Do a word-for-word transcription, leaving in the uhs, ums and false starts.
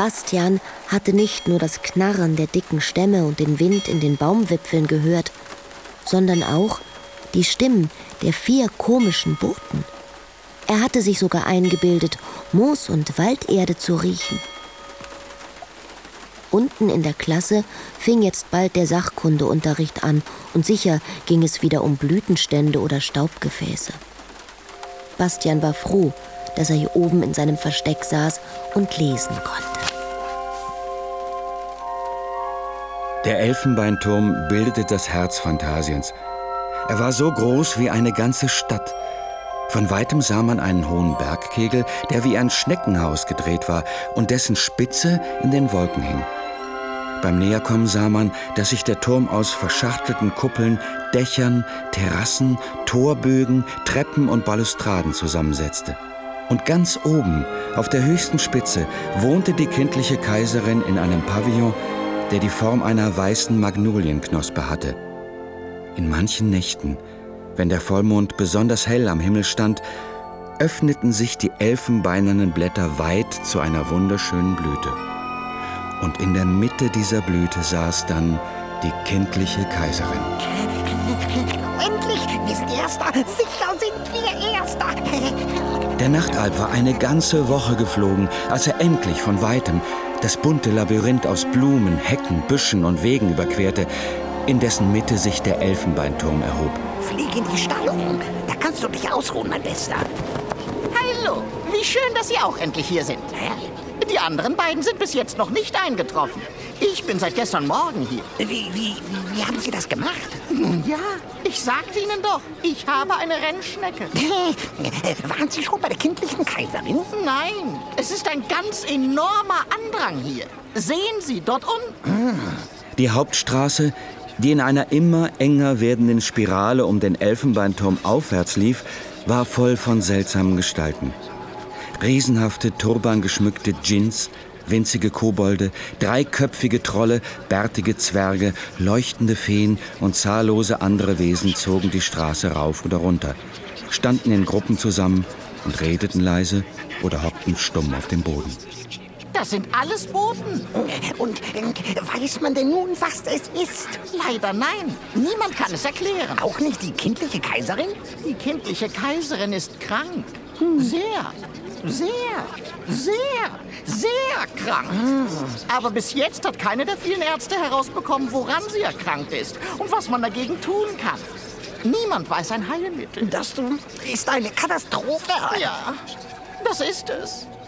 Bastian hatte nicht nur das Knarren der dicken Stämme und den Wind in den Baumwipfeln gehört, sondern auch die Stimmen der vier komischen Boten. Er hatte sich sogar eingebildet, Moos und Walderde zu riechen. Unten in der Klasse fing jetzt bald der Sachkundeunterricht an und sicher ging es wieder um Blütenstände oder Staubgefäße. Bastian war froh, dass er hier oben in seinem Versteck saß und lesen konnte. Der Elfenbeinturm bildete das Herz Phantasiens. Er war so groß wie eine ganze Stadt. Von weitem sah man einen hohen Bergkegel, der wie ein Schneckenhaus gedreht war und dessen Spitze in den Wolken hing. Beim Näherkommen sah man, dass sich der Turm aus verschachtelten Kuppeln, Dächern, Terrassen, Torbögen, Treppen und Balustraden zusammensetzte. Und ganz oben, auf der höchsten Spitze, wohnte die kindliche Kaiserin in einem Pavillon, der die Form einer weißen Magnolienknospe hatte. In manchen Nächten, wenn der Vollmond besonders hell am Himmel stand, öffneten sich die elfenbeinernen Blätter weit zu einer wunderschönen Blüte. Und in der Mitte dieser Blüte saß dann die kindliche Kaiserin. Endlich, wir sind Erster. Sicher sind wir Erster. Der Nachtalb war eine ganze Woche geflogen, als er endlich von weitem das bunte Labyrinth aus Blumen, Hecken, Büschen und Wegen überquerte, in dessen Mitte sich der Elfenbeinturm erhob. Flieg in die Stallung. Da kannst du dich ausruhen, mein Bester. Hallo, wie schön, dass Sie auch endlich hier sind. Hä? Die anderen beiden sind bis jetzt noch nicht eingetroffen. Ich bin seit gestern Morgen hier. Wie, wie, wie haben Sie das gemacht? Nun ja, ich sagte Ihnen doch, ich habe eine Rennschnecke. Waren Sie schon bei der kindlichen Kaiserin? Nein, es ist ein ganz enormer Andrang hier. Sehen Sie, dort unten. Die Hauptstraße, die in einer immer enger werdenden Spirale um den Elfenbeinturm aufwärts lief, war voll von seltsamen Gestalten. Riesenhafte, turbangeschmückte Djinns, winzige Kobolde, dreiköpfige Trolle, bärtige Zwerge, leuchtende Feen und zahllose andere Wesen zogen die Straße rauf oder runter, standen in Gruppen zusammen und redeten leise oder hockten stumm auf dem Boden. Das sind alles Boten. Und äh, weiß man denn nun, was es ist? Leider nein. Niemand kann es erklären. Auch nicht die kindliche Kaiserin? Die kindliche Kaiserin ist krank. Sehr, sehr, sehr, sehr krank. Aber bis jetzt hat keine der vielen Ärzte herausbekommen, woran sie erkrankt ist und was man dagegen tun kann. Niemand weiß ein Heilmittel. Das ist eine Katastrophe. Ja, das ist es.